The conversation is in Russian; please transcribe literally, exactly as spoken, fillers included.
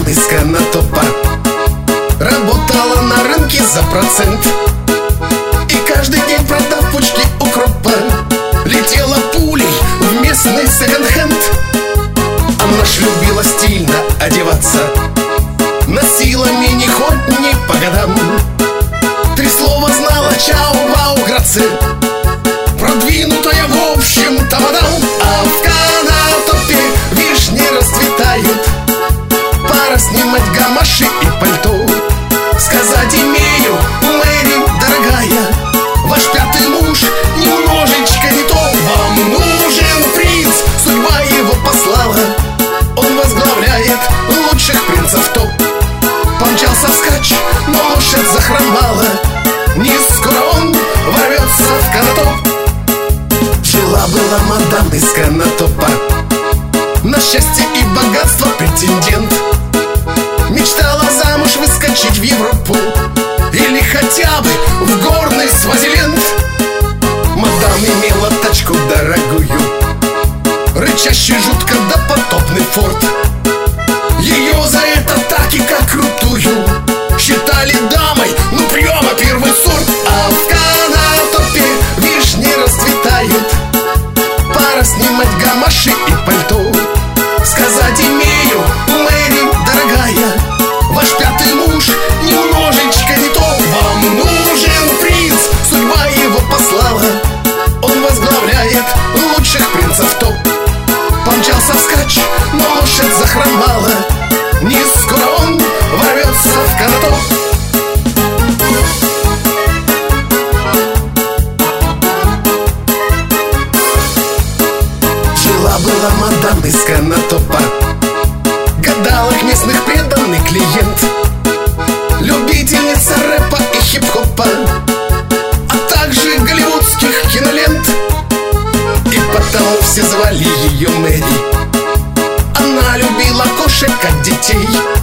мадам из Конотопа. Работала на рынке за процент, и каждый день, продав пучки укропа, летела пулей в местный секонд-хенд. Она ж любила стильно одеваться, носила мини-хоть не по годам. Три слова знала: чау-вау, граци, продвинутая в общем-то мадам. А в Конотопе вишни расцветают, пора снимать гамаши и пальто. Сказать имею, Мэри, дорогая, ваш пятый муж немножечко не то. Вам нужен принц, судьба его послала, он возглавляет лучших принцев топ. Помчался вскачь, но лошадь захромала, не скоро он ворвется в Конотоп. Жила-была мадам из Конотопа, на счастье и богатство претендент. Мечтала замуж выскочить в Европу или хотя бы в горный Свазиленд. Мадам имела тачку дорогую, рычащий жутко допотопный форт. Ее за это так и как крутую считали дамой, ну прямо первый сорт. А в Конотопе вишни расцветают, пора снимать гамаши и пальто. Сказать имею, Мэри, дорогая, ваш пятый муж немножечко не то. Вам нужен принц, судьба его послала, он возглавляет лучших принцев топ. Помчался вскачь, но лошадь захромала, не скоро он ворвется в Конотоп. Жила-была мадам из Конотопа, гадалок местных преданный клиент, любительница рэпа и хип-хопа, а также голливудских кинолент. И потому все звали ее Мэри. Она любила кошек как детей,